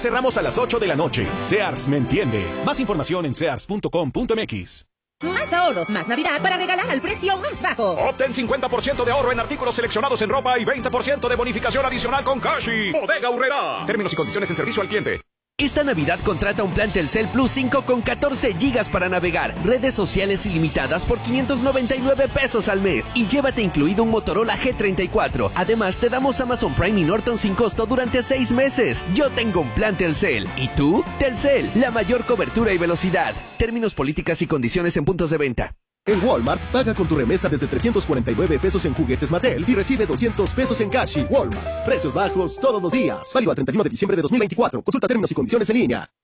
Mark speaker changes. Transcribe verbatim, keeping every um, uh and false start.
Speaker 1: Cerramos a las ocho de la noche. Sears me entiende. Más información en sears punto com punto m x.
Speaker 2: Más ahorros, más Navidad para regalar al precio más bajo.
Speaker 1: Obtén cincuenta por ciento de ahorro en artículos seleccionados en ropa y veinte por ciento de bonificación adicional con Cashi. Bodega Aurrerá. Términos y condiciones en servicio al cliente.
Speaker 3: Esta Navidad contrata un plan Telcel Plus cinco con catorce gigas para navegar, redes sociales ilimitadas por quinientos noventa y nueve pesos al mes y llévate incluido un Motorola G treinta y cuatro. Además, te damos Amazon Prime y Norton sin costo durante seis meses. Yo tengo un plan Telcel. ¿Y tú? Telcel, la mayor cobertura y velocidad. Términos, políticas y condiciones en puntos de venta.
Speaker 4: En Walmart, paga con tu remesa desde trescientos cuarenta y nueve pesos en juguetes Mattel y recibe doscientos pesos en Cashi. Walmart. Precios bajos todos los días. Válido al treinta y uno de diciembre de dos mil veinticuatro. Consulta términos y condiciones en línea.